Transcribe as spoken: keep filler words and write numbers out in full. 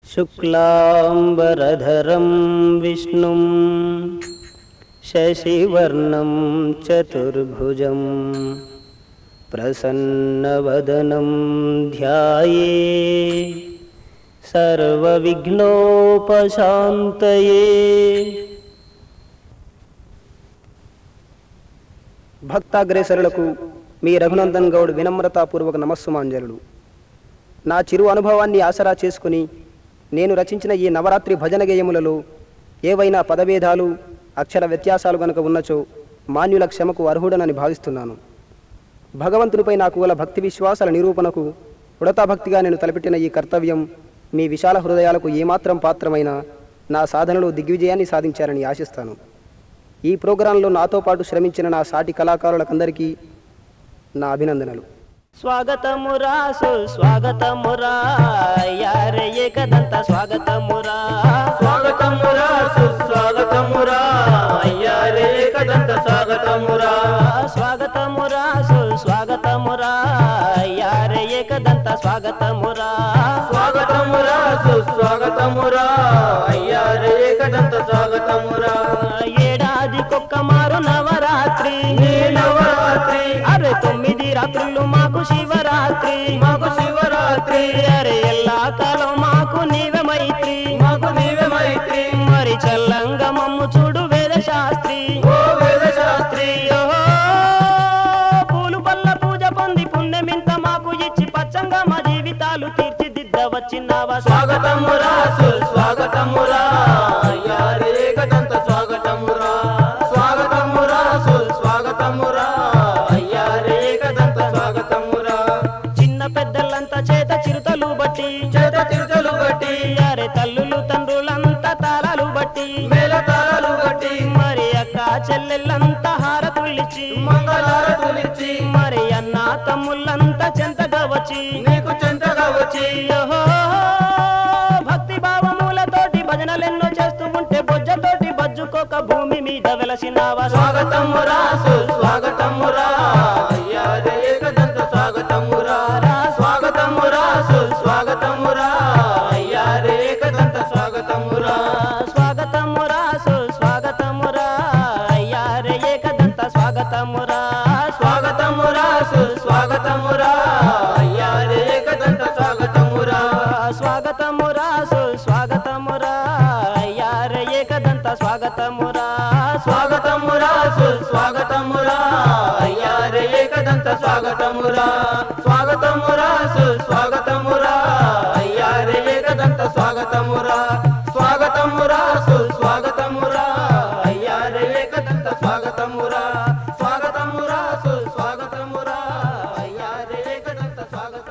శుక్లాంబరధరం విష్ణుం శశివర్ణం చతుర్భుజం ప్రసన్నవదనం ధ్యాయేత్ సర్వవిఘ్నోపశాంతయే. భక్తాగ్రేసరులకు మీ రఘునందన్ గౌడ్ వినమ్రతాపూర్వక నమస్సుమాంజలుడు. నా చిరు అనుభవాన్ని ఆసరా చేసుకుని నేను రచించిన ఈ నవరాత్రి భజన గేయములలో ఏవైనా పదభేదాలు అక్షర వ్యత్యాసాలు గనుక ఉన్నచో మాన్యుల క్షమకు అర్హుడనని భావిస్తున్నాను. భగవంతునిపై నాకు గల భక్తి విశ్వాసాల నిరూపణకు ఉడతాభక్తిగా నేను తలపెట్టిన ఈ కర్తవ్యం మీ విశాల హృదయాలకు ఏమాత్రం పాత్రమైన నా సాధనలో దిగ్విజయాన్ని సాధించారని ఆశిస్తాను. ఈ ప్రోగ్రాంలో నాతో పాటు శ్రమించిన నా సాటి కళాకారులకందరికీ నా అభినందనలు. స్వాగతమురా సుస్వాగతమురా యారే ఏకదంత స్వాగతమురా. స్వాగతమురా సుస్వాగతమురా యారే ఏకదంత స్వాగతమురా. స్వాగతమురా సుస్వాగతమురా యారే ఏకదంత స్వాగతమురా. స్వాగతమురా సుస్వాగతమురా యారే ఏకదంత స్వాగతమురా. ఏడాదికొక్క మారు నవరాత్రి నీ నవరాత్రి అరే తొమ్మిది రాత్రులు మాకు శివరాత్రి మాకు శివరాత్రి. అరే ఎల్లా కాలం మాకు నీవే మైత్రి మాకు నీవే మైత్రి. మరి చల్లంగా మమ్ము చూడు వేద శాస్త్రి. ఓ వేద శాస్త్రి ఓహో, పూలు పల్ల పూజ పొంది పుణ్యమింత మాకు ఇచ్చి పచ్చంగా మా జీవితాలు తీర్చిదిద్ద వచ్చినావా. స్వాగతమురా సుస్వాగతమురా యారే ఏకదంత స్వాగతమురా. స్వాగతమురా సుస్వాగతమురా యారే ఏకదంత స్వాగతమురా. చిన్న పెద్దలంతా చేత చిరుతలు బట్టి చేత తిరుతలు బట్టి అరే తల్లులు తండ్రులంతా తాళాలు బట్టి మేళ తాళాలు బట్టి మరి అక్క చెల్లెళ్ళంతా హారతులిచ్చి మంగళారతులిచ్చి మరి అన్న తమ్ముళ్ళంతా చెంతగా వచ్చి నీకు చెంతగా వచ్చి ఓహో, భక్తి భావములతోటి భజనలెన్నో చేస్తూ ఉంటే బొజ్జతోటి బజ్జుకోక భూమి మీద వెలసినావా. స్వాగతమురా సుస్వాగతమురా యారే ఏకదంత స్వాగతమురా. స్వాగతమురా సుస్వాగతమురా యారే ఏకదంత స్వాగతమురా. స్వాగతమురా సుస్వాగతమురా యారే ఏకదంత స్వాగతమురా. స్వాగతమురా సుస్వాగతమురా యారే ఏకదంత స్వాగతమురా. స్వాగతమురా సుస్వాగతమురా యారే ఏకదంత స్వాగతమురా. స్వాగతమురా సుస్వాగతమురా యారే ఏకదంత స్వాగతమురా. స్వాగతమురా సుస్వాగతమురా యారే ఏకదంత స్వాగతమురా. స్వాగతమురా సుస్వాగతమురా యారే ఏకదంత స్వాగతమురా. స్వాగతమురా సుస్వాగతమురా యారే ఏకదంత స్వాగతమురా.